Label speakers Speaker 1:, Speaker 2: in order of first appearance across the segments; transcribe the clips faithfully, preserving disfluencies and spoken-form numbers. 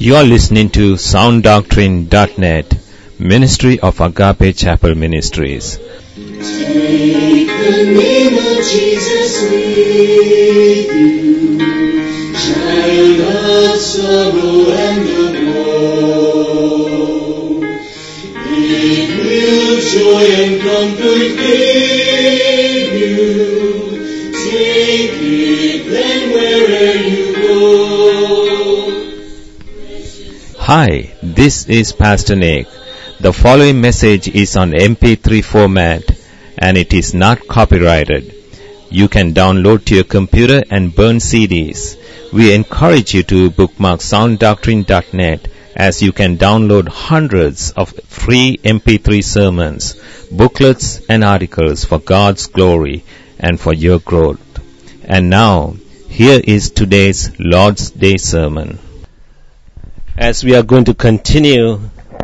Speaker 1: You are listening to sound doctrine dot net, Ministry of Agape Chapel Ministries.
Speaker 2: Take the name of Jesus with you, child of sorrow and of woe. It will joy and comfort give you. Take it then wherever you go.
Speaker 1: Hi, this is Pastor Nick. The following message is on M P three format and it is not copyrighted. You can download to your computer and burn C Ds. We encourage you to bookmark sound doctrine dot net as you can download hundreds of free M P three sermons, booklets and articles for God's glory and for your growth. And now, here is today's Lord's Day sermon.
Speaker 3: As we are going to continue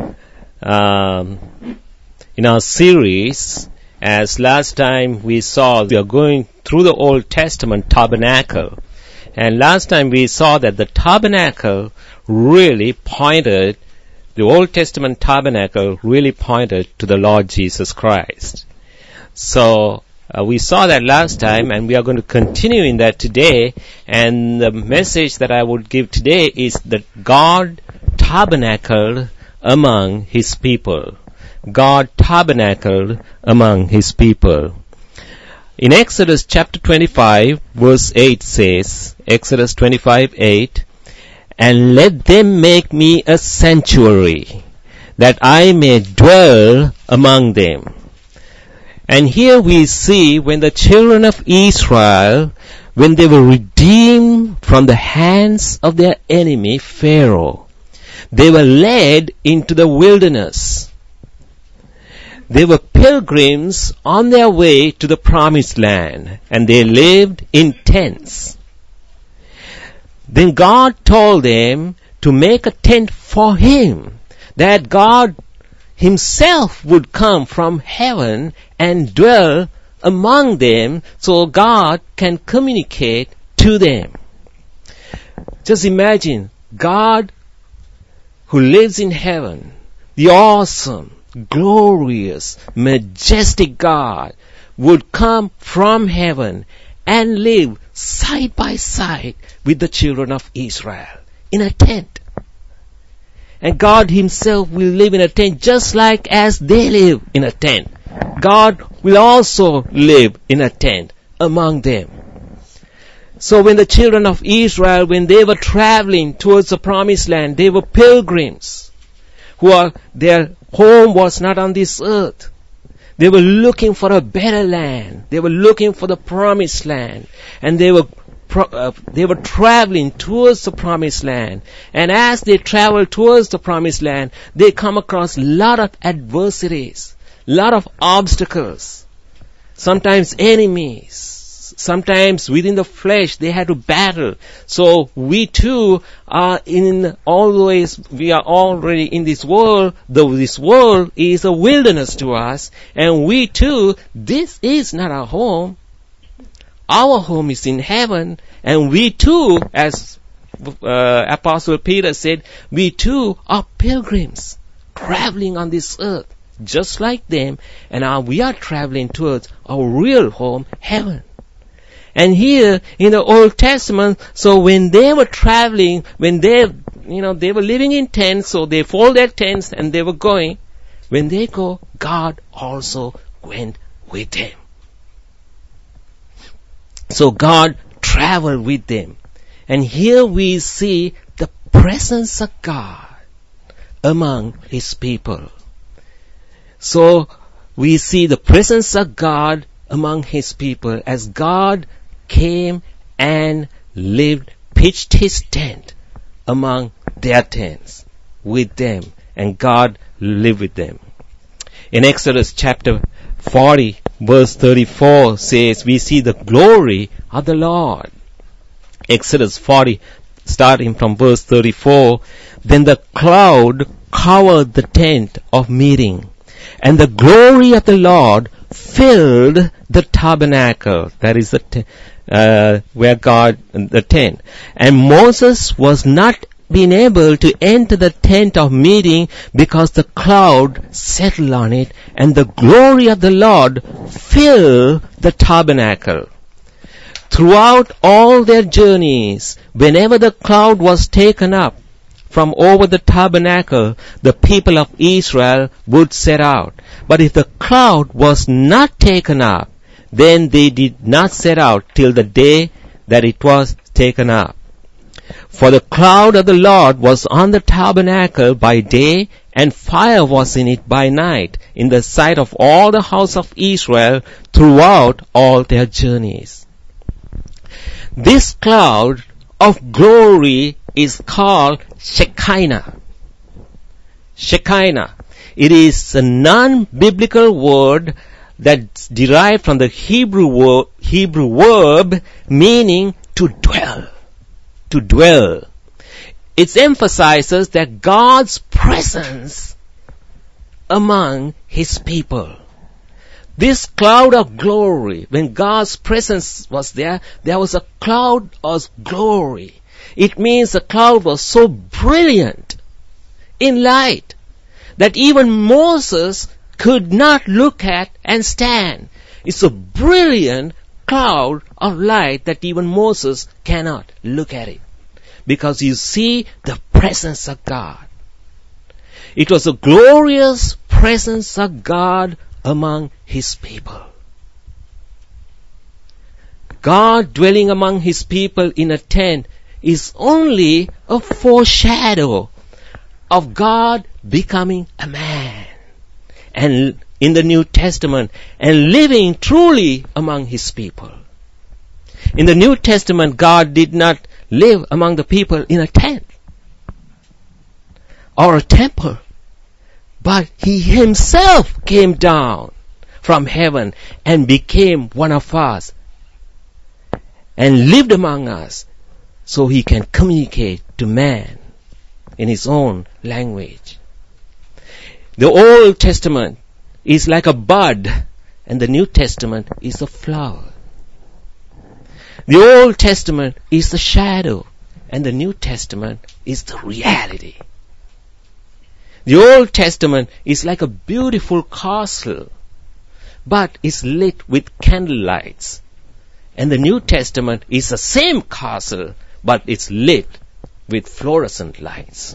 Speaker 3: um, in our series, as last time we saw, we are going through the Old Testament tabernacle. And last time we saw that the tabernacle really pointed, the Old Testament tabernacle really pointed to the Lord Jesus Christ. So uh, we saw that last time, and we are going to continue in that today. And the message that I would give today is that God tabernacled among His people. God tabernacled among His people. In Exodus chapter twenty-five, verse eight says, Exodus twenty-five, eight, "And let them make me a sanctuary, that I may dwell among them." And here we see when the children of Israel, when they were redeemed from the hands of their enemy, Pharaoh, they were led into the wilderness. They were pilgrims on their way to the promised land, and they lived in tents. Then God told them to make a tent for Him, that God Himself would come from heaven and dwell among them so God can communicate to them. Just imagine God who lives in heaven, the awesome, glorious, majestic God would come from heaven and live side by side with the children of Israel in a tent. And God Himself will live in a tent just like as they live in a tent. God will also live in a tent among them. So when the children of Israel, when they were traveling towards the promised land, they were pilgrims who are, their home was not on this earth. They were looking for a better land. They were looking for the promised land. And they were Pro, uh, they were traveling towards the promised land. And as they traveled towards the promised land, they come across a lot of adversities, a lot of obstacles, sometimes enemies, sometimes within the flesh they had to battle. So we too are in always, we are already in this world, though this world is a wilderness to us, and we too, this is not our home. Our home is in heaven, and we too, as uh, Apostle Peter said, we too are pilgrims traveling on this earth, just like them, and our, we are traveling towards our real home, heaven. And here in the Old Testament, so when they were traveling, when they, you know, they were living in tents, so they fold their tents and they were going. When they go, God also went with them. So God traveled with them. And here we see the presence of God among His people. So we see the presence of God among His people as God came and lived, pitched His tent among their tents with them. And God lived with them. In Exodus chapter forty, verse thirty-four says, we see the glory of the Lord. Exodus forty, starting from verse thirty-four, "Then the cloud covered the tent of meeting, and the glory of the Lord filled the tabernacle." That is the t- uh, where God, the tent. "And Moses was not been able to enter the tent of meeting because the cloud settled on it and the glory of the Lord filled the tabernacle. Throughout all their journeys, whenever the cloud was taken up from over the tabernacle, the people of Israel would set out. But if the cloud was not taken up, then they did not set out till the day that it was taken up. For the cloud of the Lord was on the tabernacle by day, and fire was in it by night, in the sight of all the house of Israel throughout all their journeys. This cloud of glory is called Shekinah. Shekinah. It is a non-biblical word that's derived from the Hebrew word, Hebrew verb meaning to dwell. To dwell. It emphasizes that God's presence among His people. This cloud of glory, when God's presence was there, there was a cloud of glory. It means the cloud was so brilliant in light that even Moses could not look at and stand. It's a brilliant cloud of light that even Moses cannot look at it, because you see the presence of God. It was a glorious presence of God among His people. God dwelling among His people in a tent is only a foreshadow of God becoming a man and in the New Testament and living truly among His people. In the New Testament, God did not live among the people in a tent or a temple, but He Himself came down from heaven and became one of us and lived among us so He can communicate to man in His own language. The Old Testament is like a bud and the New Testament is a flower. The Old Testament is the shadow and the New Testament is the reality. The Old Testament is like a beautiful castle, but is lit with candlelights. And the New Testament is the same castle, but it's lit with fluorescent lights.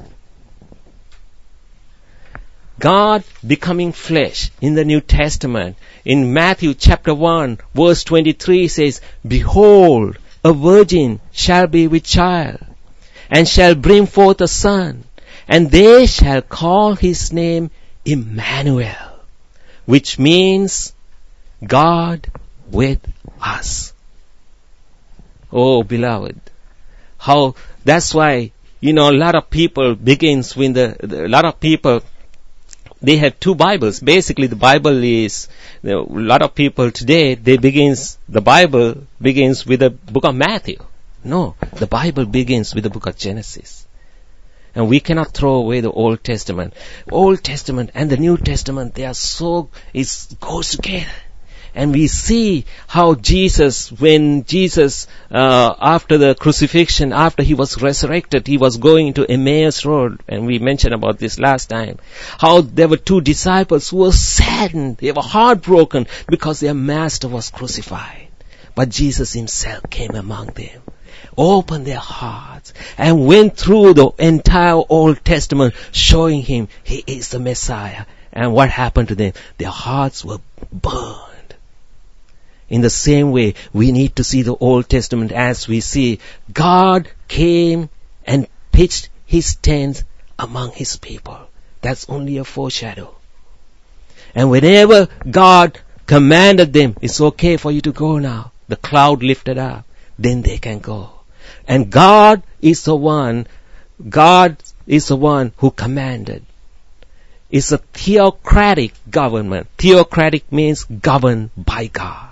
Speaker 3: God becoming flesh in the New Testament. In Matthew chapter one, verse twenty-three says, "Behold, a virgin shall be with child, and shall bring forth a son, and they shall call his name Emmanuel," which means God with us. Oh, beloved, how, that's why, you know, a lot of people begins with the, the a lot of people, they have two Bibles. Basically, the Bible is, you know, a lot of people today, they begins, the Bible begins with the book of Matthew. No, the Bible begins with the book of Genesis. And we cannot throw away the Old Testament. Old Testament and the New Testament, they are so, it goes together. And we see how Jesus, when Jesus, uh, after the crucifixion, after He was resurrected, He was going to Emmaus Road, and we mentioned about this last time, how there were two disciples who were saddened, they were heartbroken because their Master was crucified. But Jesus Himself came among them, opened their hearts, and went through the entire Old Testament, showing Him He is the Messiah. And what happened to them? Their hearts were burned. In the same way, we need to see the Old Testament as we see God came and pitched His tent among His people. That's only a foreshadow. And whenever God commanded them, it's okay for you to go now, the cloud lifted up, then they can go. And God is the one, God is the one who commanded. It's a theocratic government. Theocratic means governed by God.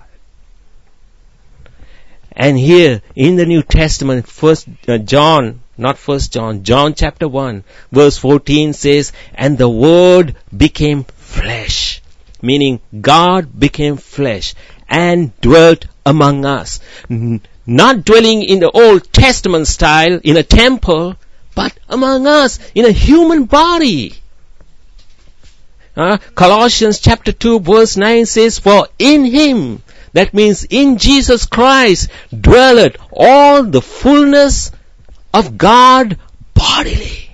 Speaker 3: And here in the New Testament, First uh, John, not First John, John chapter one, verse fourteen says, "And the Word became flesh," meaning God became flesh and dwelt among us. N- not dwelling in the Old Testament style in a temple, but among us in a human body. Uh, Colossians chapter two verse nine says, for in him, that means in Jesus Christ, dwelleth all the fullness of God bodily.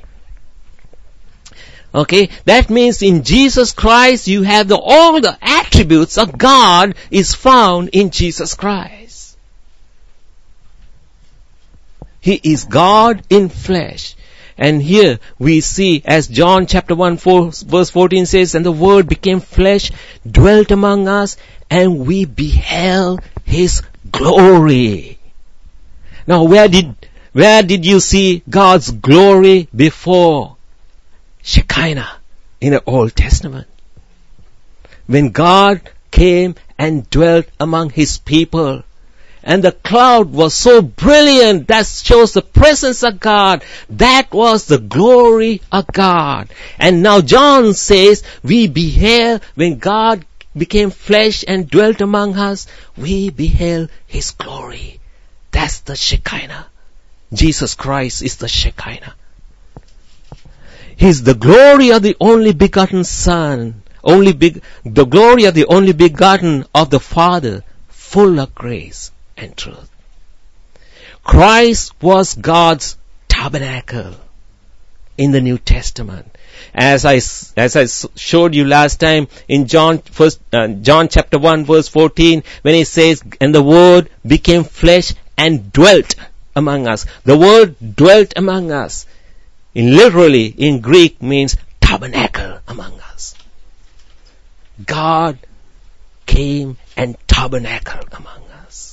Speaker 3: Okay, that means in Jesus Christ you have the, all the attributes of God is found in Jesus Christ. He is God in flesh. And here we see, as John chapter one four, verse fourteen says, and the Word became flesh, dwelt among us, and we beheld His glory. Now where did, where did you see God's glory before? Shekinah in the Old Testament. When God came and dwelt among His people, and the cloud was so brilliant that shows the presence of God. That was the glory of God. And now John says, we beheld, when God became flesh and dwelt among us, we beheld His glory. That's the Shekinah. Jesus Christ is the Shekinah. He's the glory of the only begotten Son, only big, the glory of the only begotten of the Father, full of grace and truth. Christ was God's tabernacle in the New Testament. As I, as I showed you last time in John, first, uh, John chapter one verse fourteen, when he says, and the Word became flesh and dwelt among us. The word dwelt among us, in literally in Greek means tabernacle among us. God came and tabernacled among us.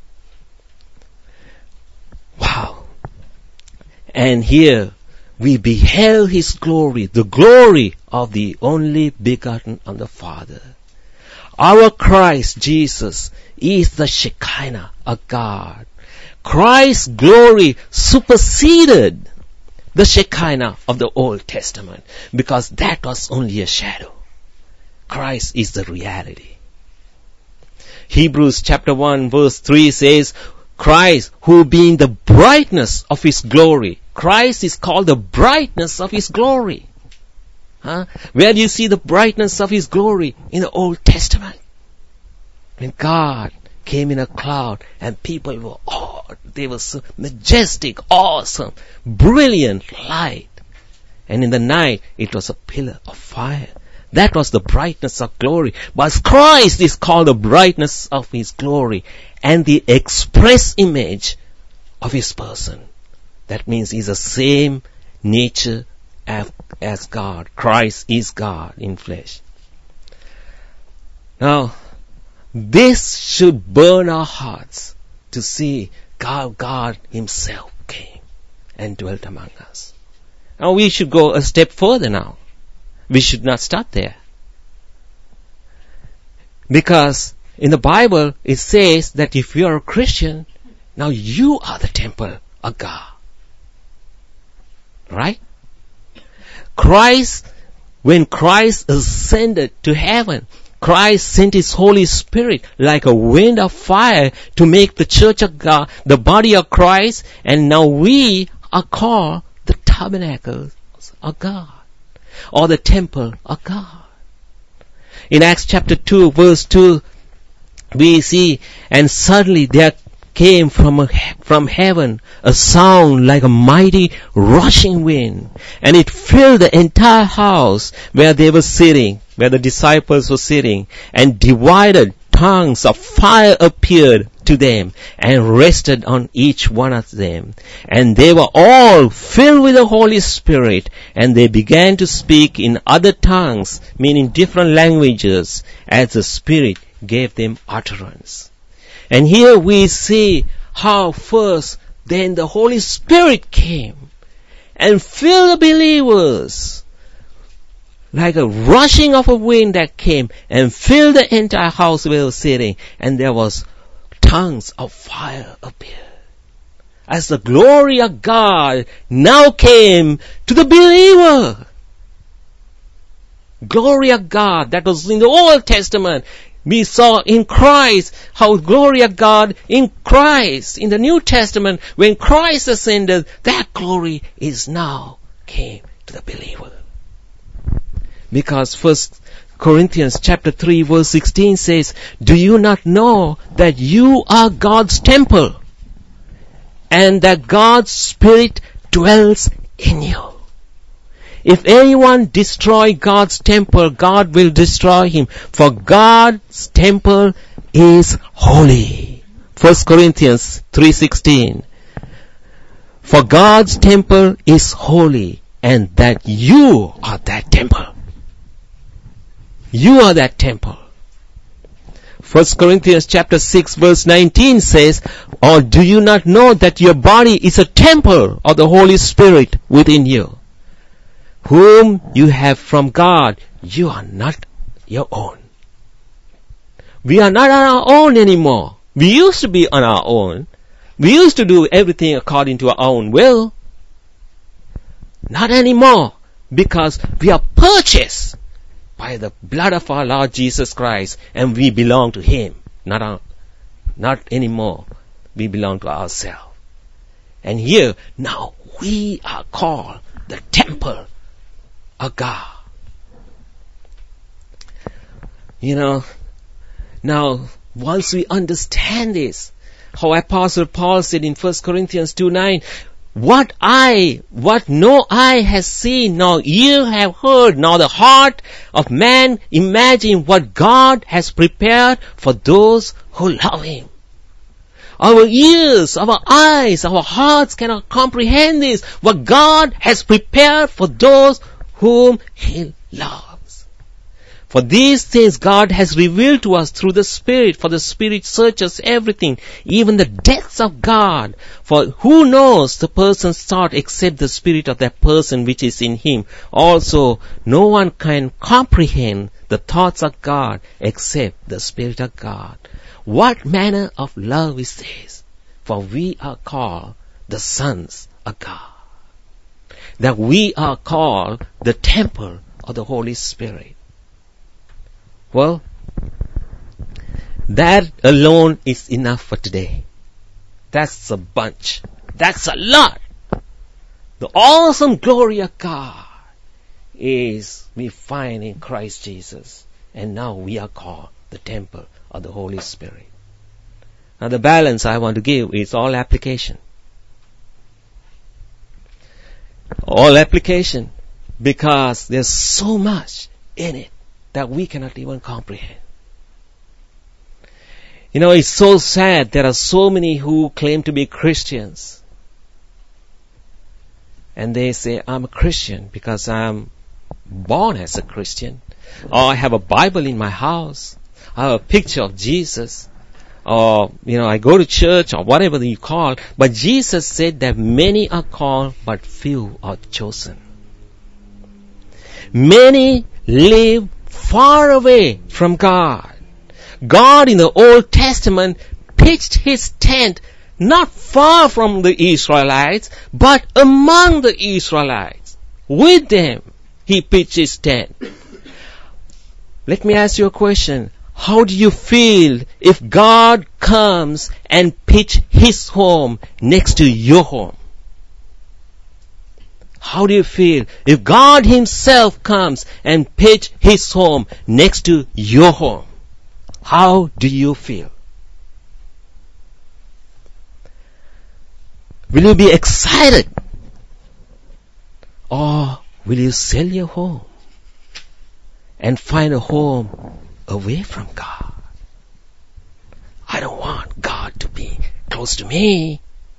Speaker 3: Wow. And here we beheld His glory, the glory of the only begotten of the Father. Our Christ Jesus is the Shekinah of God. Christ's glory superseded the Shekinah of the Old Testament, because that was only a shadow. Christ is the reality. Hebrews chapter one verse three says, Christ, who being the brightness of His glory. Christ is called the brightness of His glory. Huh? Where do you see the brightness of His glory? In the Old Testament. When God came in a cloud and people were awed. They were so majestic, awesome, brilliant light. And in the night, it was a pillar of fire. That was the brightness of glory. But Christ is called the brightness of His glory and the express image of His person. That means He's the same nature as, as God. Christ is God in flesh. Now, this should burn our hearts to see God, God Himself came and dwelt among us. Now we should go a step further now. We should not stop there. Because in the Bible it says that if you are a Christian, now you are the temple of God. Right? Christ, when Christ ascended to heaven, Christ sent His Holy Spirit like a wind of fire to make the church of God, the body of Christ, and now we are called the tabernacle of God, or the temple of God. In Acts chapter two verse two, we see, and suddenly there came from a, from heaven a sound like a mighty rushing wind, and it filled the entire house where they were sitting, where the disciples were sitting, and divided tongues of fire appeared to them and rested on each one of them. And they were all filled with the Holy Spirit, and they began to speak in other tongues, meaning different languages, as the Spirit gave them utterance. And here we see how first then the Holy Spirit came and filled the believers like a rushing of a wind that came and filled the entire house where they were sitting, and there was tongues of fire appeared. As the glory of God now came to the believer. Glory of God that was in the Old Testament We saw in Christ how glory of God in Christ, in the New Testament, when Christ ascended, that glory is now came to the believer. Because First Corinthians chapter three verse sixteen says, do you not know that you are God's temple and that God's Spirit dwells in you? If anyone destroy God's temple, God will destroy him. For God's temple is holy. First Corinthians three sixteen. For God's temple is holy, and that you are that temple. You are that temple. First Corinthians chapter six verse nineteen says, or do you not know that your body is a temple of the Holy Spirit within you, whom you have from God? You are not your own. We are not on our own anymore. We used to be on our own. We used to do everything according to our own will. Not anymore, because we are purchased by the blood of our Lord Jesus Christ, and we belong to Him. Not our, not anymore. We belong to ourselves. And here, now we are called the temple of God. You know, now once we understand this, how Apostle Paul said in First Corinthians two nine, what eye, what no eye has seen, nor ear have heard, nor the heart of man imagine what God has prepared for those who love Him. Our ears, our eyes, our hearts cannot comprehend this, what God has prepared for those whom He loves. For these things God has revealed to us through the Spirit, for the Spirit searches everything, even the depths of God. For who knows the person's thought except the spirit of that person which is in him? Also, no one can comprehend the thoughts of God except the Spirit of God. What manner of love is this? For we are called the sons of God. That we are called the temple of the Holy Spirit. Well, that alone is enough for today. That's a bunch. That's a lot. The awesome glory of God is we find in Christ Jesus. And now we are called the temple of the Holy Spirit. Now the balance I want to give is all application. All application. Because there's so much in it that we cannot even comprehend. You know, it's so sad. There are so many who claim to be Christians. And they say, I'm a Christian because I'm born as a Christian. Or I have a Bible in my house. I have a picture of Jesus. Or, you know, I go to church or whatever you call. But Jesus said that many are called, but few are chosen. Many live far away from God. God in the Old Testament pitched His tent not far from the Israelites, but among the Israelites. With them, He pitched His tent. Let me ask you a question. How do you feel if God comes and pitch His home next to your home? How do you feel if God Himself comes and pitch His home next to your home? How do you feel? Will you be excited? Or will you sell your home and find a home away from God? I don't want God to be close to me.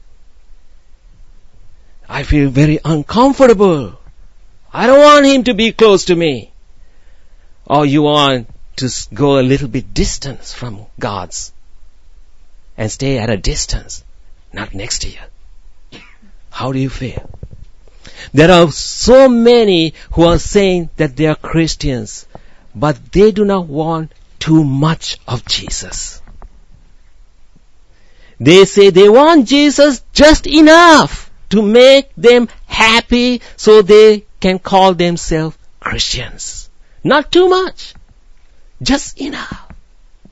Speaker 3: I feel very uncomfortable. I don't want Him to be close to me. Or you want to go a little bit distance from God's and stay at a distance, not next to you. How do you feel? There are so many who are saying that they are Christians, but they do not want too much of Jesus. They say they want Jesus just enough to make them happy so they can call themselves Christians. Not too much. Just enough.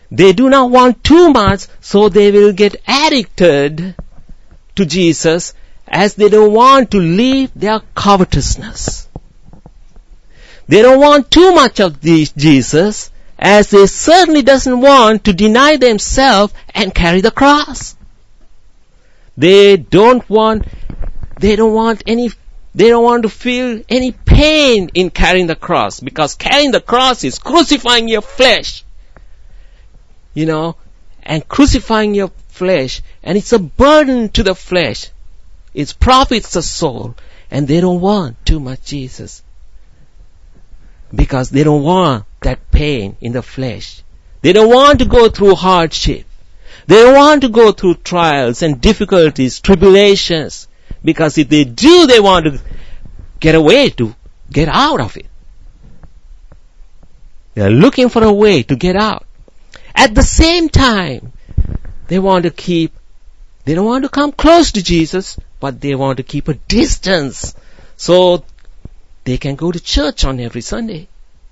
Speaker 3: They do not want too much, so they will get addicted to Jesus, as they don't want to leave their covetousness. They don't want too much of the Jesus, as they certainly doesn't want to deny themselves and carry the cross. They don't want, they don't want any, they don't want to feel any pain in carrying the cross, because carrying the cross is crucifying your flesh. You know, and crucifying your flesh, and it's a burden to the flesh. It profits the soul, and they don't want too much Jesus, because they don't want that pain in the flesh. They don't want to go through hardship. They don't want to go through trials and difficulties, tribulations, because if they do, they want to get away to get out of it. They are looking for a way to get out. At the same time, they want to keep, they don't want to come close to Jesus, but they want to keep a distance so they can go to church on every Sunday.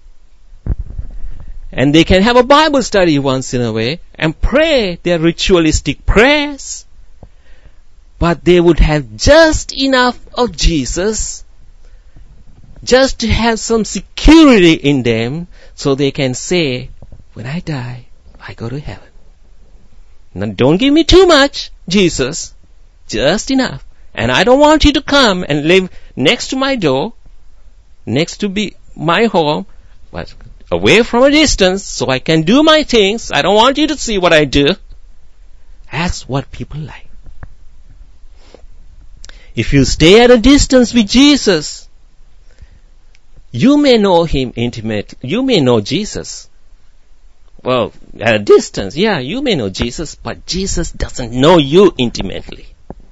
Speaker 3: And they can have a Bible study once in a way and pray their ritualistic prayers. But they would have just enough of Jesus, just to have some security in them, so they can say, when I die, I go to heaven. Now don't give me too much, Jesus, just enough. And I don't want you to come and live next to my door, next to be my home, but away from a distance so I can do my things. I don't want you to see what I do. That's what people like. If you stay at a distance with Jesus, you may know Him intimately. You may know Jesus. Well, at a distance, yeah, you may know Jesus, but Jesus doesn't know you intimately.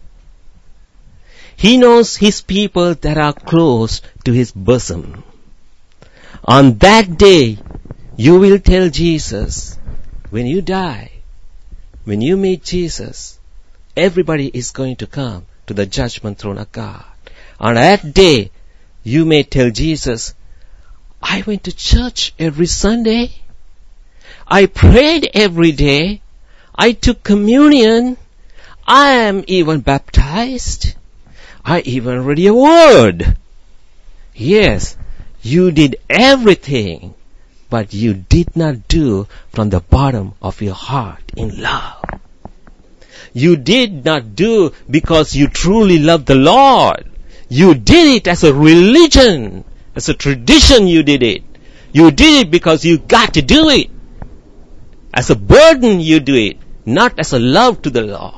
Speaker 3: He knows His people that are close to His bosom. On that day, you will tell Jesus, when you die, when you meet Jesus, everybody is going to come to the judgment throne of God. On that day, you may tell Jesus, I went to church every Sunday. I prayed every day. I took communion. I am even baptized. I even read a word. Yes, you did everything, but you did not do from the bottom of your heart in love. You did not do because you truly love the Lord. You did it as a religion, as a tradition you did it. You did it because you got to do it. As a burden you do it, not as a love to the Lord.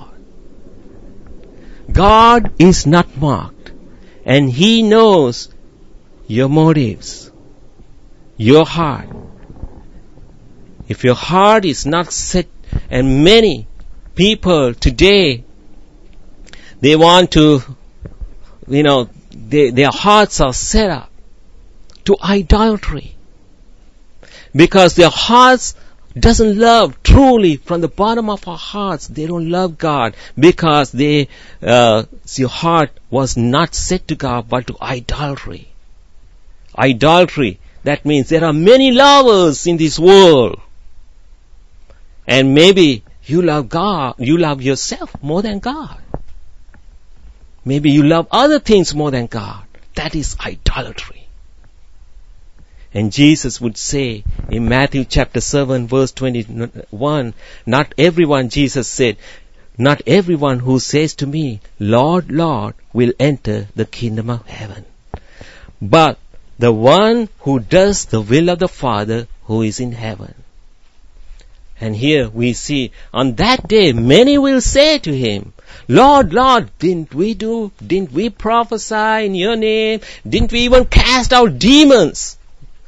Speaker 3: God is not mocked, and He knows your motives, your heart. If your heart is not set, and many people today, they want to, you know, they, their hearts are set up to idolatry, because their hearts doesn't love truly from the bottom of our hearts. They don't love God because they, uh, your heart was not set to God but to idolatry. Idolatry, that means there are many lovers in this world. And maybe you love God, you love yourself more than God. Maybe you love other things more than God. That is idolatry. And Jesus would say in Matthew chapter seven verse twenty-one, not everyone, Jesus said, not everyone who says to me, Lord, Lord, will enter the kingdom of heaven, but the one who does the will of the Father who is in heaven. And here we see, on that day, many will say to Him, Lord, Lord, didn't we do, didn't we prophesy in your name? Didn't we even cast out demons?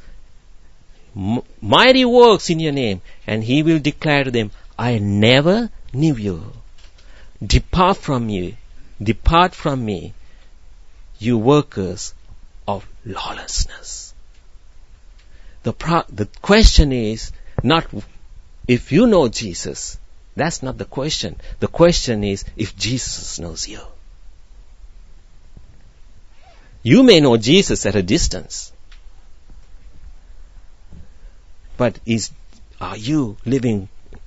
Speaker 3: Mighty works in your name. And He will declare to them, I never knew you. Depart from me, depart from me, you workers of lawlessness. The pro- the question is not if you know Jesus. That's not the question. The question is if Jesus knows you. You may know Jesus at a distance, but is are you living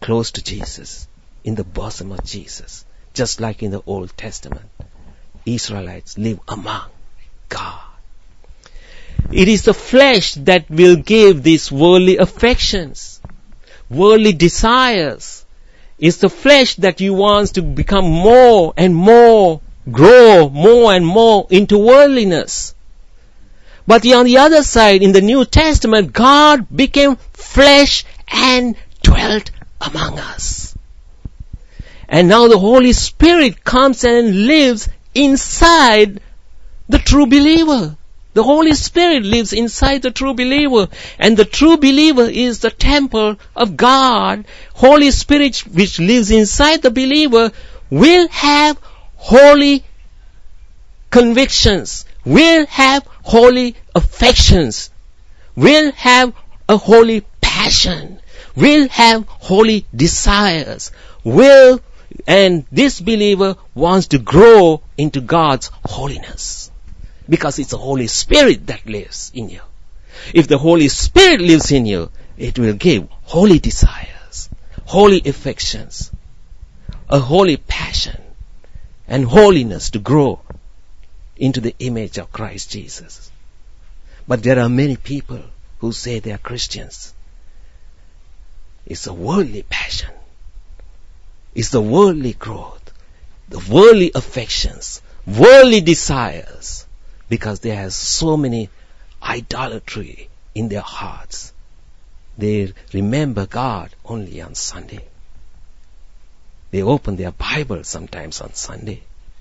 Speaker 3: close to Jesus, in the bosom of Jesus, just like in the Old Testament. Israelites live among God. It is the flesh that will give these worldly affections, worldly desires. It's the flesh that you want to become more and more, grow more and more into worldliness. But on the other side, in the New Testament, God became flesh and dwelt among us. And now the Holy Spirit comes and lives inside the true believer. The Holy Spirit lives inside the true believer. And the true believer is the temple of God. Holy Spirit, which lives inside the believer, will have holy convictions, will have holy affections, will have a holy passion, will have holy desires, will, and this believer wants to grow into God's holiness. Because it's the Holy Spirit that lives in you. If the Holy Spirit lives in you, it will give holy desires, holy affections, a holy passion, and holiness to grow into the image of Christ Jesus. But there are many people who say they are Christians. It's a worldly passion. It's the worldly growth, the worldly affections, worldly desires. Because they have so many idolatry in their hearts. They remember God only on Sunday. They open their Bible sometimes on Sunday.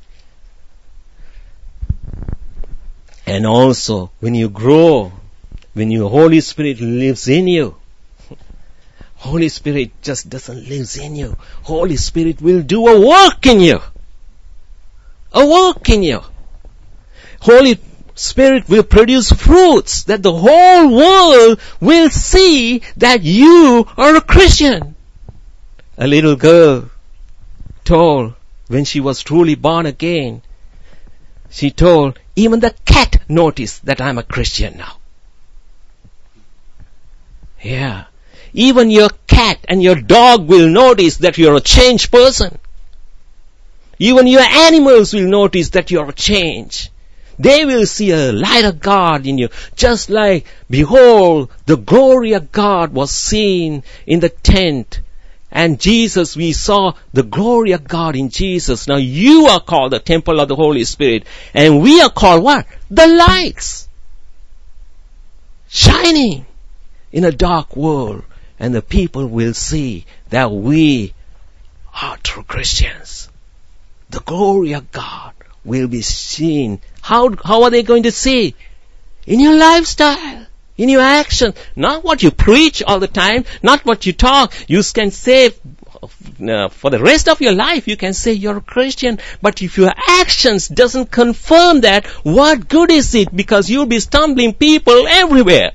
Speaker 3: And also, when you grow, when your Holy Spirit lives in you, Holy Spirit just doesn't live in you. Holy Spirit will do a work in you. A work in you. Holy Spirit will produce fruits that the whole world will see that you are a Christian. A little girl told, when she was truly born again, she told, even the cat noticed that I'm a Christian now. Yeah. Even your cat and your dog will notice that you're a changed person. Even your animals will notice that you're a changed. They will see a light of God in you. Just like, behold, the glory of God was seen in the tent. And Jesus, we saw the glory of God in Jesus. Now you are called the temple of the Holy Spirit. And we are called what? The lights. Shining in a dark world. And the people will see that we are true Christians. The glory of God will be seen. How, how are they going to see? In your lifestyle, in your action. Not what you preach all the time, not what you talk. You can say, uh, for the rest of your life, you can say you're a Christian. But if your actions doesn't confirm that, what good is it? Because you'll be stumbling people everywhere.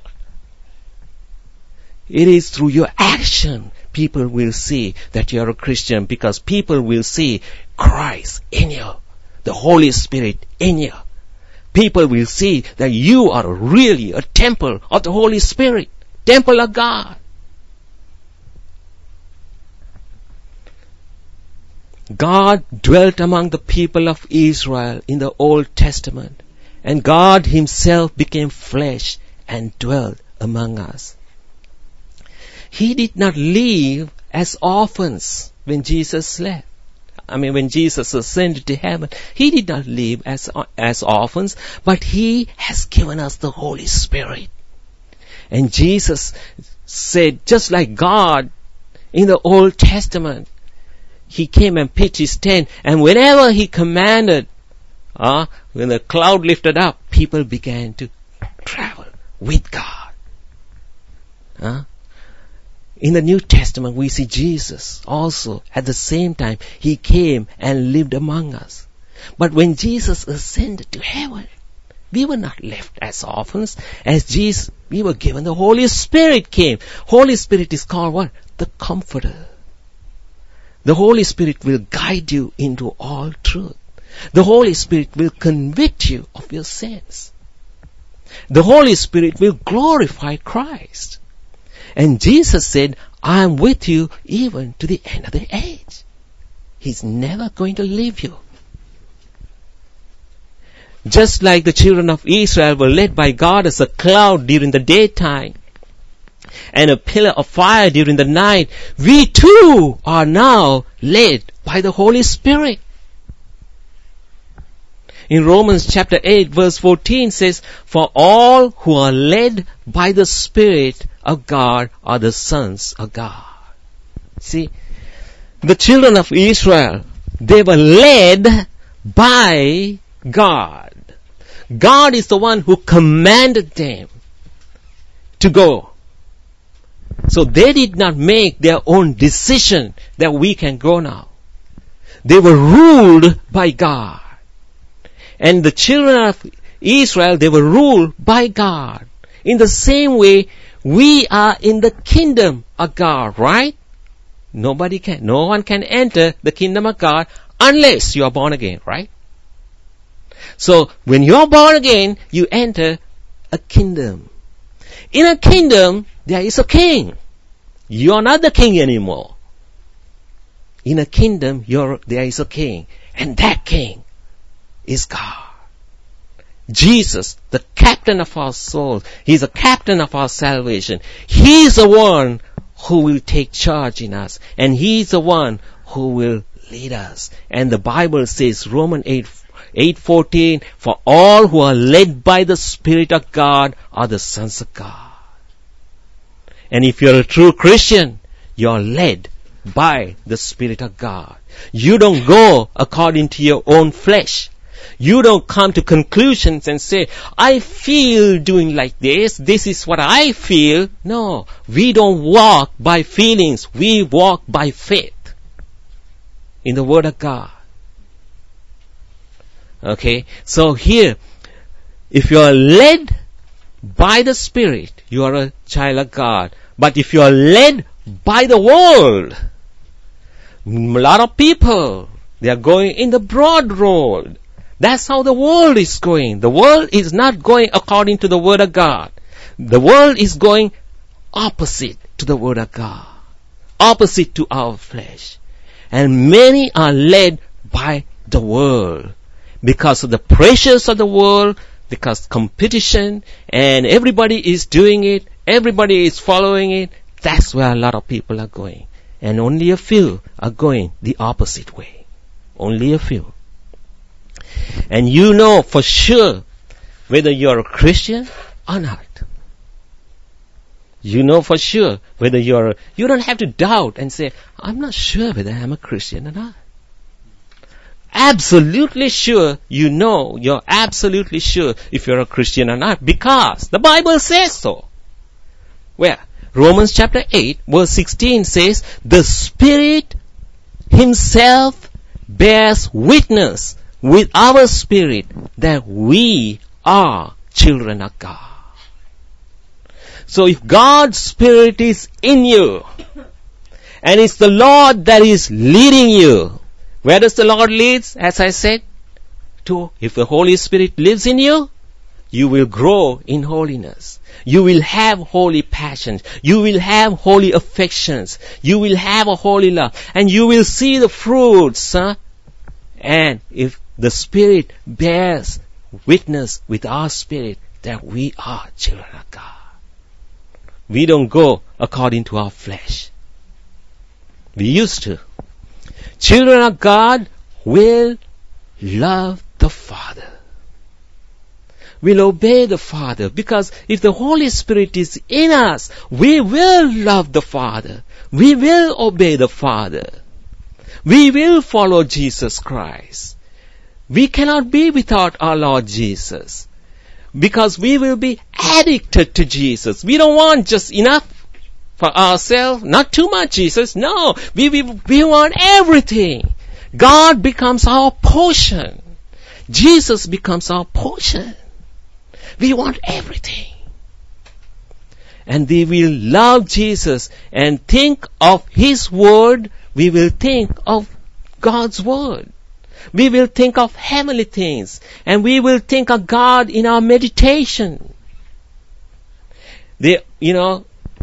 Speaker 3: It is through your action people will see that you're a Christian, because people will see Christ in you, the Holy Spirit in you. People will see that you are really a temple of the Holy Spirit, temple of God. God dwelt among the people of Israel in the Old Testament, and God Himself became flesh and dwelt among us. He did not live as orphans when Jesus left. I mean, when Jesus ascended to heaven, He did not live as, as orphans, but He has given us the Holy Spirit. And Jesus said, just like God in the Old Testament, He came and pitched His tent, and whenever He commanded, uh, when the cloud lifted up, people began to travel with God. Uh, In the New Testament, we see Jesus also, at the same time, He came and lived among us. But when Jesus ascended to heaven, we were not left as orphans. As Jesus, we were given the Holy Spirit came. Holy Spirit is called what? The Comforter. The Holy Spirit will guide you into all truth. The Holy Spirit will convict you of your sins. The Holy Spirit will glorify Christ. And Jesus said, I am with you even to the end of the age. He's never going to leave you. Just like the children of Israel were led by God as a cloud during the daytime and a pillar of fire during the night, we too are now led by the Holy Spirit. In Romans chapter eight verse fourteen says, for all who are led by the Spirit of God are the sons of God. See, the children of Israel, they were led by God. God is the one who commanded them to go. So they did not make their own decision that we can go now. They were ruled by God. And the children of Israel, they were ruled by God. In the same way, we are in the kingdom of God, right? Nobody can, no one can enter the kingdom of God unless you are born again, right? So, when you are born again, you enter a kingdom. In a kingdom, there is a king. You are not the king anymore. In a kingdom, you're, there is a king. And that king is God. Jesus, the captain of our souls. He's the captain of our salvation. He's the one who will take charge in us. And He's the one who will lead us. And the Bible says, Romans eight, eight fourteen, for all who are led by the Spirit of God are the sons of God. And if you're a true Christian, you're led by the Spirit of God. You don't go according to your own flesh. You don't come to conclusions and say, I feel doing like this, this is what I feel. No, we don't walk by feelings, we walk by faith in the Word of God. Okay, so here, if you are led by the Spirit, you are a child of God. But if you are led by the world, a lot of people, they are going in the broad road. That's how the world is going. The world is not going according to the Word of God. The world is going opposite to the Word of God. Opposite to our flesh. And many are led by the world. Because of the pressures of the world, because competition, and everybody is doing it, everybody is following it, that's where a lot of people are going. And only a few are going the opposite way. Only a few. And you know for sure whether you're a Christian or not. You know for sure whether you're, you don't have to doubt and say, I'm not sure whether I'm a Christian or not. Absolutely sure, you know, you're absolutely sure if you're a Christian or not, because the Bible says so. Where? Romans chapter eight verse sixteen says, the Spirit Himself bears witness with our spirit that we are children of God. So if God's Spirit is in you, and it's the Lord that is leading you, where does the Lord lead? As I said, to, if the Holy Spirit lives in you, you will grow in holiness. You will have holy passions. You will have holy affections. You will have a holy love. And you will see the fruits. Huh? And if the Spirit bears witness with our spirit that we are children of God. We don't go according to our flesh. We used to. Children of God will love the Father. Will obey the Father. Because if the Holy Spirit is in us, we will love the Father. We will obey the Father. We will follow Jesus Christ. We cannot be without our Lord Jesus. Because we will be addicted to Jesus. We don't want just enough for ourselves, not too much Jesus. No, we, we, we want everything. God becomes our portion. Jesus becomes our portion. We want everything. And we will love Jesus and think of His Word. We will think of God's Word. We will think of heavenly things. And we will think of God in our meditation. The, you know,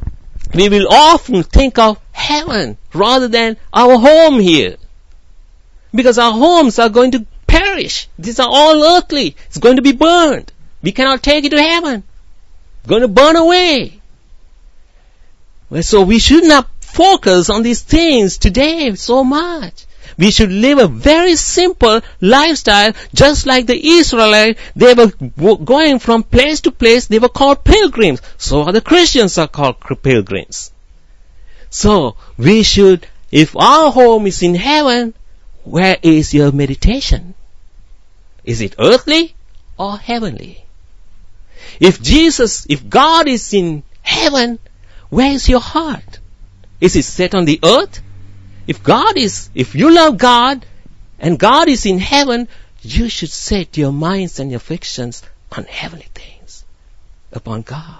Speaker 3: we will often think of heaven rather than our home here. Because our homes are going to perish. These are all earthly. It's going to be burned. We cannot take it to heaven. It's going to burn away. Well, so we should not focus on these things today so much. We should live a very simple lifestyle, just like the Israelites. They were going from place to place. They were called pilgrims. So are the Christians are called pilgrims. So we should, if our home is in heaven, where is your meditation? Is it earthly or heavenly? If Jesus, if God is in heaven, where is your heart? Is it set on the earth? If God is, if you love God and God is in heaven, you should set your minds and your affections on heavenly things, upon God.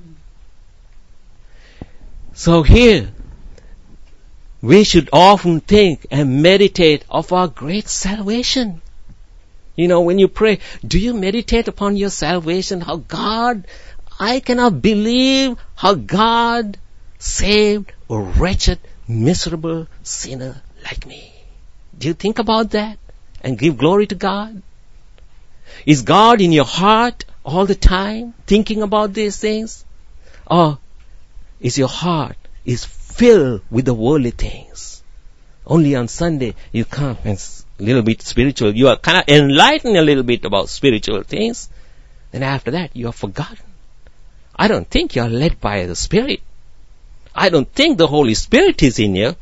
Speaker 3: So here, we should often think and meditate of our great salvation. You know, when you pray, do you meditate upon your salvation? How God, I cannot believe how God saved a wretched, miserable sinner like me. Do you think about that and give glory to God? Is God in your heart all the time thinking about these things? Or is your heart is filled with the worldly things? Only on Sunday you come and a little bit spiritual. You are kind of enlightened a little bit about spiritual things. Then after that you are forgotten. I don't think you are led by the Spirit. I don't think the Holy Spirit is in you.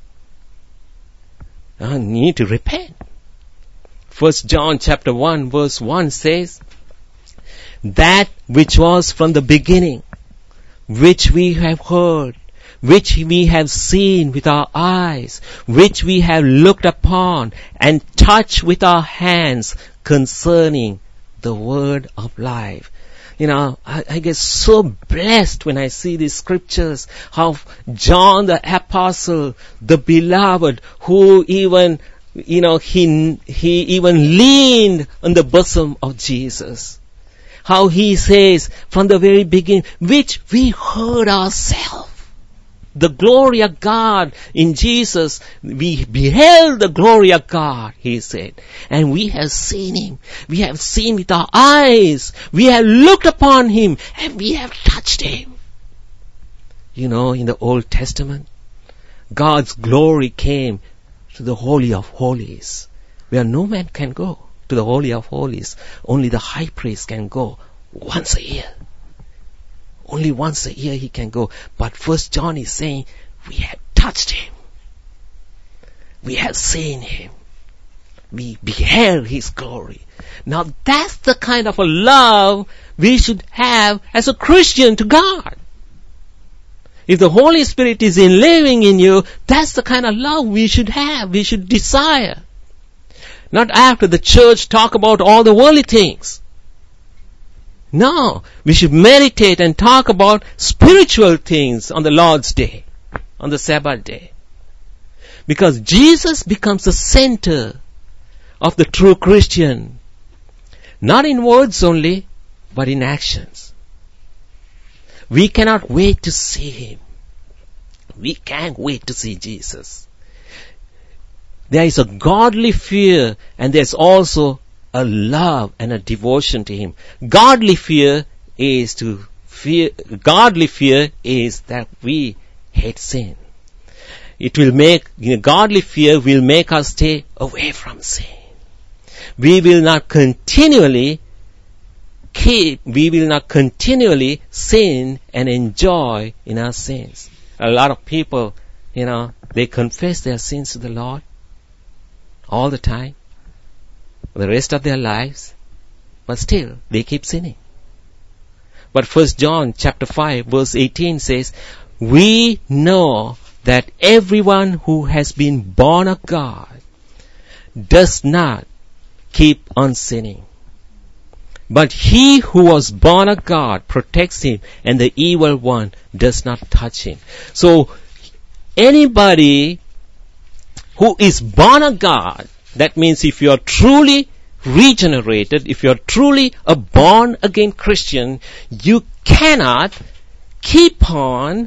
Speaker 3: I need to repent. First John chapter one verse one says, that which was from the beginning, which we have heard, which we have seen with our eyes, which we have looked upon and touched with our hands concerning the word of life. You know, I, I get so blessed when I see these scriptures, how John the apostle, the beloved, who even, you know, he, he even leaned on the bosom of Jesus. How he says from the very beginning, which we heard ourselves. The glory of God in Jesus, we beheld the glory of God, he said. And we have seen him. We have seen with our eyes. We have looked upon him and we have touched him. You know, in the Old Testament, God's glory came to the Holy of Holies, where no man can go to the Holy of Holies. Only the high priest can go once a year. Only once a year he can go. But First John is saying, we have touched him. We have seen him. We beheld his glory. Now that's the kind of a love we should have as a Christian to God. If the Holy Spirit is in living in you, that's the kind of love we should have, we should desire. Not after the church talk about all the worldly things. No, we should meditate and talk about spiritual things on the Lord's Day, on the Sabbath day. Because Jesus becomes the center of the true Christian. Not in words only, but in actions. We cannot wait to see him. We can't wait to see Jesus. There is a godly fear and there's also a love and a devotion to him. Godly fear is to fear, godly fear is that we hate sin. It will make, you know, godly fear will make us stay away from sin. We will not continually keep, we will not continually sin and enjoy in our sins. A lot of people, you know, they confess their sins to the Lord all the time, the rest of their lives, but still they keep sinning. But First John chapter five verse eighteen says, we know that everyone who has been born of God does not keep on sinning. But he who was born of God protects him, and the evil one does not touch him. So anybody who is born of God, that means if you are truly regenerated, if you are truly a born again Christian, you cannot keep on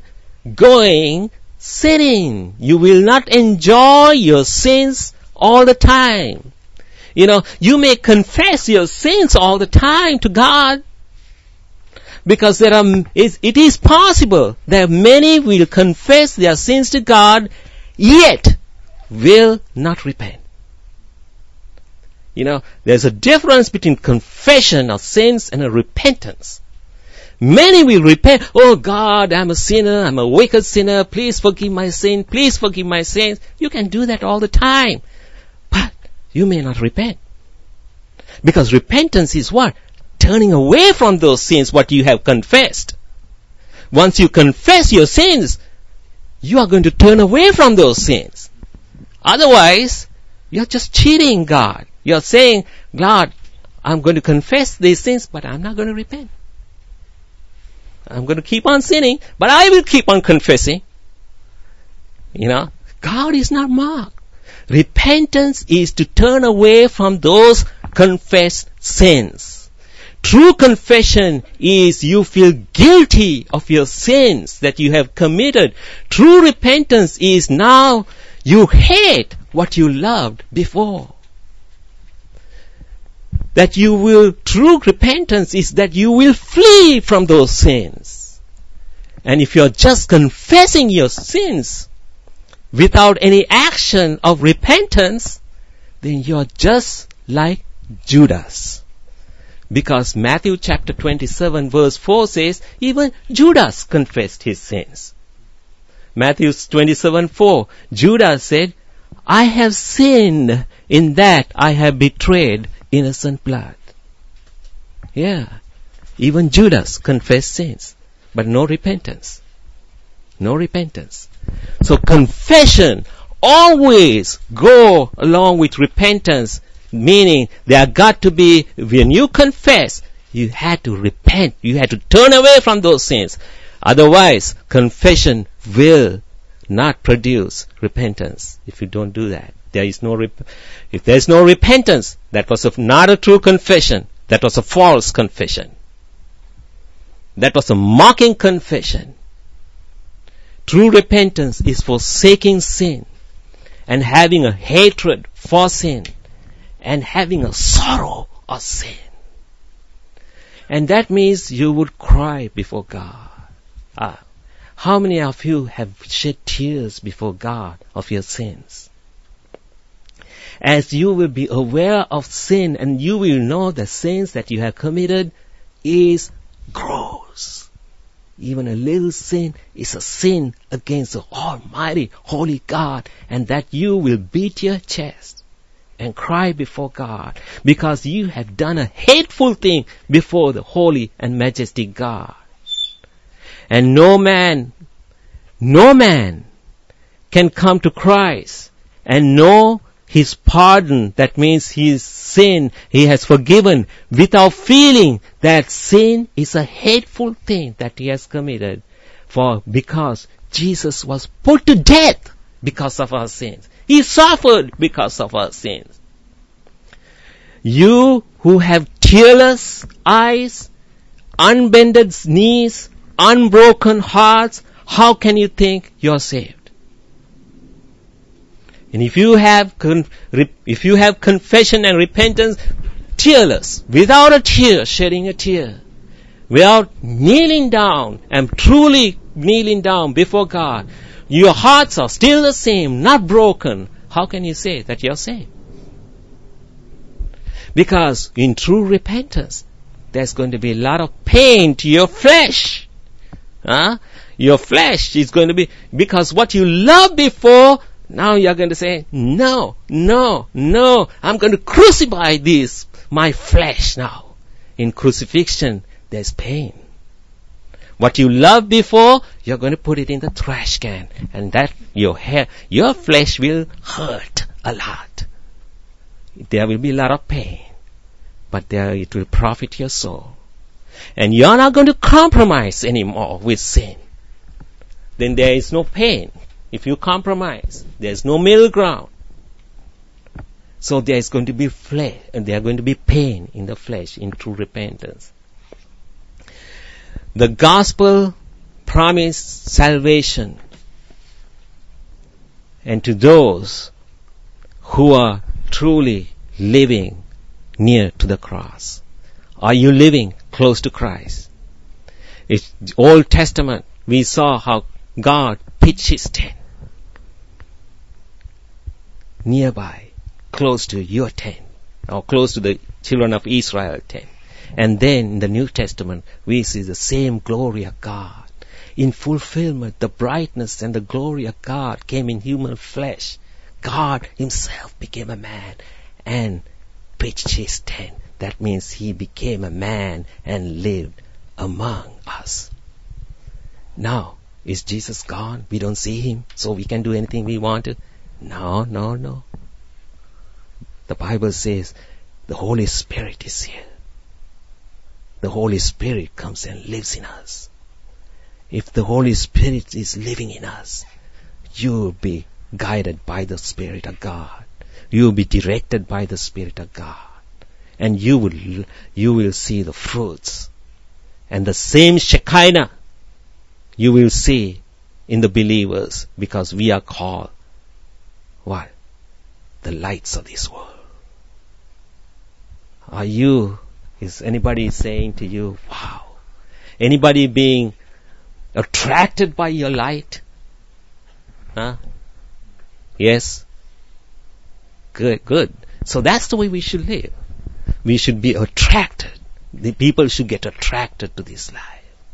Speaker 3: going sinning. You will not enjoy your sins all the time. You know, you may confess your sins all the time to God, because there are, it is possible that many will confess their sins to God, yet will not repent. You know, there's a difference between confession of sins and a repentance. Many will repent. Oh God, I'm a sinner. I'm a wicked sinner. Please forgive my sin. Please forgive my sins. You can do that all the time. But you may not repent. Because repentance is what? Turning away from those sins, what you have confessed. Once you confess your sins, you are going to turn away from those sins. Otherwise, you're just cheating God. You're saying, God, I'm going to confess these sins, but I'm not going to repent. I'm going to keep on sinning, but I will keep on confessing. You know, God is not mocked. Repentance is to turn away from those confessed sins. True confession is you feel guilty of your sins that you have committed. True repentance is now you hate what you loved before. That you will, true repentance is that you will flee from those sins. And if you're just confessing your sins without any action of repentance, then you're just like Judas. Because Matthew chapter twenty-seven verse four says, even Judas confessed his sins. Matthew twenty-seven four, Judas said, I have sinned in that I have betrayed innocent blood. Yeah. Even Judas confessed sins, but no repentance. No repentance. So confession always go along with repentance, meaning there got to be, when you confess, you had to repent. You had to turn away from those sins. Otherwise, confession will not produce repentance if you don't do that. There is no rep- if there is no repentance, that was a, not a true confession. That was a false confession. That was a mocking confession. True repentance is forsaking sin and having a hatred for sin and having a sorrow of sin. And that means you would cry before God. Ah, how many of you have shed tears before God of your sins? As you will be aware of sin and you will know the sins that you have committed is gross. Even a little sin is a sin against the Almighty, Holy God, and that you will beat your chest and cry before God because you have done a hateful thing before the Holy and Majestic God. And no man, no man can come to Christ and know His pardon, that means His sin, He has forgiven, without feeling that sin is a hateful thing that he has committed. For because Jesus was put to death because of our sins. He suffered because of our sins. You who have tearless eyes, unbended knees, unbroken hearts, how can you think you're saved? And if you have con- if you have confession and repentance, tearless, without a tear, shedding a tear, without kneeling down and truly kneeling down before God, your hearts are still the same, not broken, how can you say that you're saved? Because in true repentance, there's going to be a lot of pain to your flesh. Huh? Your flesh is going to be, because what you loved before, now you're going to say, no, no, no, I'm going to crucify this, my flesh now. In crucifixion, there's pain. What you loved before, you're going to put it in the trash can. And that, your hair, your flesh will hurt a lot. There will be a lot of pain. But there it will profit your soul. And you're not going to compromise anymore with sin. Then there is no pain. If you compromise, there's no middle ground. So there is going to be flesh, and there are going to be pain in the flesh in true repentance. The gospel promised salvation. And to those who are truly living near to the cross. Are you living close to Christ? In the Old Testament, we saw how God pitched His tent nearby, close to your tent, or close to the children of Israel tent. And then in the New Testament, we see the same glory of God. In fulfillment, the brightness and the glory of God came in human flesh. God Himself became a man and pitched His tent. That means He became a man and lived among us. Now, is Jesus gone? We don't see Him, so we can do anything we want to? No, no, no. The Bible says the Holy Spirit is here. The Holy Spirit comes and lives in us. If the Holy Spirit is living in us, you will be guided by the Spirit of God. You will be directed by the Spirit of God. And you will, you will see the fruits. And the same Shekinah you will see in the believers, because we are called what? The lights of this world. Are you, is anybody saying to you, wow? Anybody being attracted by your light? Huh? Yes? Good, good. So that's the way we should live. We should be attracted. The people should get attracted to this life.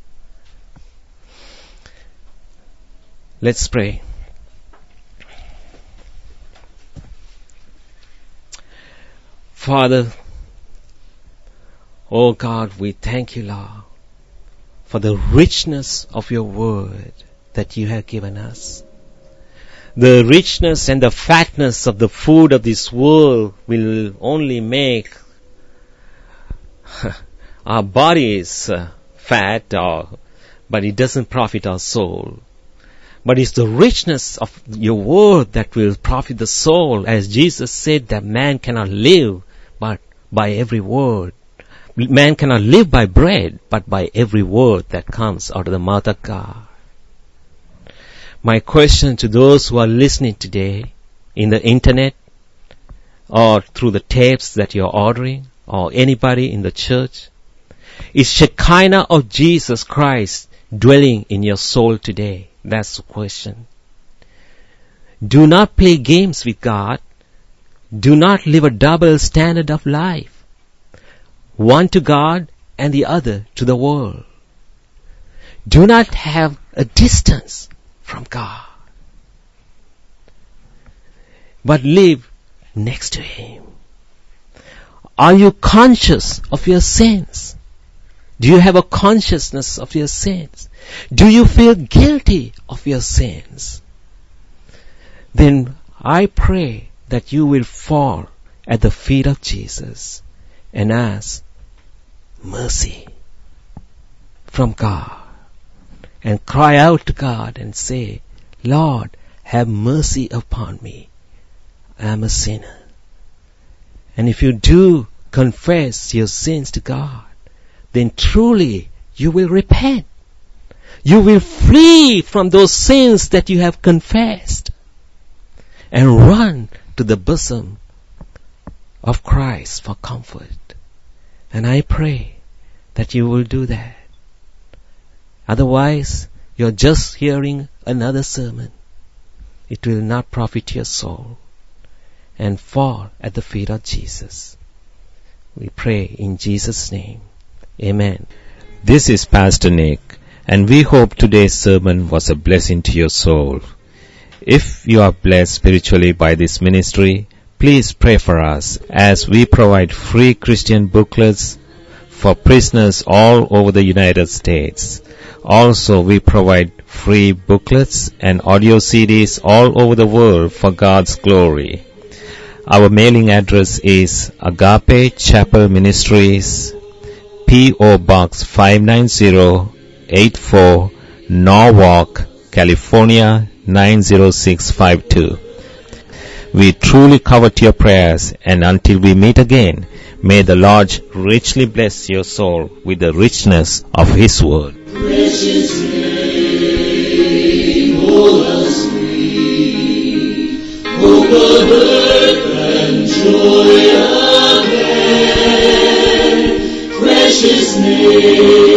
Speaker 3: Let's pray. Father, oh God, we thank you, Lord, for the richness of your word that you have given us. The richness and the fatness of the food of this world will only make our bodies uh, fat, or, but it doesn't profit our soul. But it's the richness of your word that will profit the soul. As Jesus said that man cannot live but by every word. Man cannot live by bread, but by every word that comes out of the mouth of God. My question to those who are listening today in the internet or through the tapes that you're ordering, or anybody in the church, is Shekinah of Jesus Christ dwelling in your soul today? That's the question. Do not play games with God. Do not live a double standard of life. One to God and the other to the world. Do not have a distance from God, but live next to Him. Are you conscious of your sins? Do you have a consciousness of your sins? Do you feel guilty of your sins? Then I pray that you will fall at the feet of Jesus and ask mercy from God, and cry out to God and say, Lord, have mercy upon me. I am a sinner. And if you do confess your sins to God, then truly you will repent. You will flee from those sins that you have confessed and run to the bosom of Christ for comfort. And I pray that you will do that. Otherwise, you're just hearing another sermon. It will not profit your soul. And fall at the feet of Jesus. We pray in Jesus' name. Amen.
Speaker 1: This is Pastor Nick, and we hope today's sermon was a blessing to your soul. If you are blessed spiritually by this ministry, please pray for us as we provide free Christian booklets for prisoners all over the United States. Also, we provide free booklets and audio C Ds all over the world for God's glory. Our mailing address is Agape Chapel Ministries, P O Box five nine zero eight four, Norwalk, California nine zero six five two. We truly covet your prayers, and until we meet again, may the Lord richly bless your soul with the richness of His word.
Speaker 2: Precious name. the birth and joy of man. Precious name.